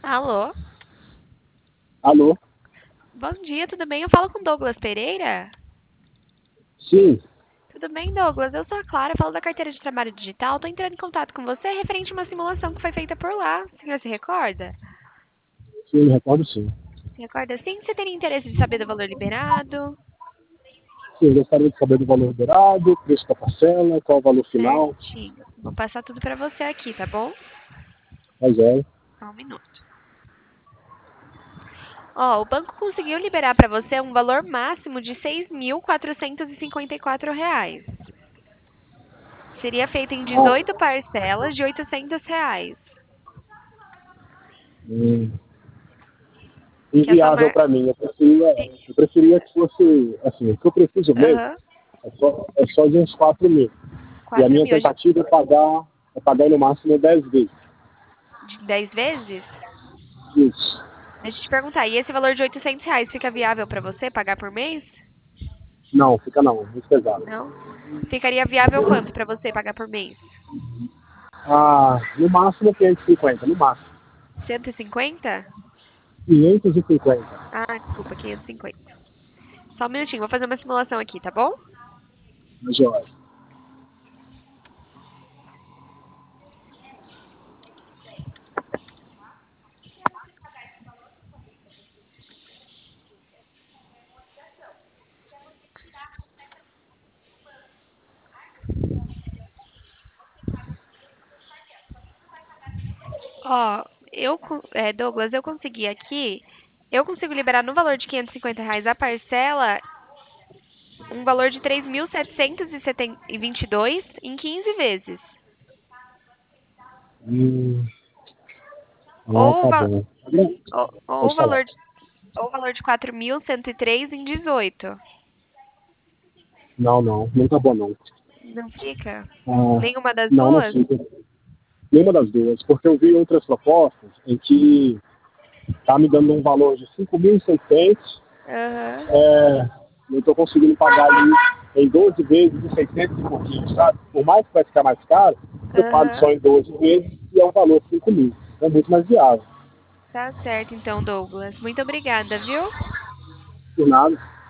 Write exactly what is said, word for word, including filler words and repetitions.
Alô? Alô? Bom dia, tudo bem? Eu falo com Douglas Pereira? Sim, Tudo bem, Douglas? Eu sou a Clara, falo da carteira de trabalho digital. Tô entrando em contato com você referente a uma simulação que foi feita por lá. O senhor se recorda? sim, me recordo sim. Se recorda sim? Você teria interesse de saber do valor liberado? Sim, eu gostaria de saber do valor liberado, preço da parcela, qual o valor final, Certinho. Vou passar tudo pra você aqui, tá bom? mas é. Só um minuto. Ó, o banco conseguiu liberar pra você um valor máximo de seis mil quatrocentos e cinquenta e quatro reais. Seria feito em dezoito parcelas de oitocentos reais. Hum, Que a sua inviável mar... para mim. Eu preferia, eu preferia que fosse, assim, o que eu preciso mesmo Aham, é só, é só de uns quatro mil. E a quatro minha mil. tentativa é pagar, é pagar no máximo dez vezes. De dez vezes? Isso. Deixa eu te perguntar, e esse valor de oitocentos reais fica viável para você pagar por mês? Não, fica não, muito pesado. Não? Ficaria viável quanto para você pagar por mês? Ah, no máximo quinhentos e cinquenta, no máximo. cento e cinquenta? quinhentos e cinquenta. Ah, desculpa, quinhentos e cinquenta. Só um minutinho, vou fazer uma simulação aqui, tá bom? Na joia. Ó, eu, con- é, Douglas, eu consegui aqui, eu consigo liberar no valor de quinhentos e cinquenta reais a parcela, um valor de três mil setecentos e vinte e dois em quinze vezes. Hum, ah, Ou, o tá va- bom. ou, ou o Pode falar. valor de, ou o valor de quatro mil cento e três em dezoito. Não, não, não tá bom não. Não fica? Ah, Nenhuma das não, não duas? fica. Nenhuma das duas, porque eu vi outras propostas em que tá me dando um valor de cinco mil e seiscentos, Aham, é, eu estou conseguindo pagar ali em doze vezes de seiscentos e pouquinho, sabe? Por mais que vai ficar mais caro, eu pago aham. só em doze vezes e é o valor de cinco mil. É muito mais viável. Tá certo então, Douglas. Muito obrigada, viu? Por nada.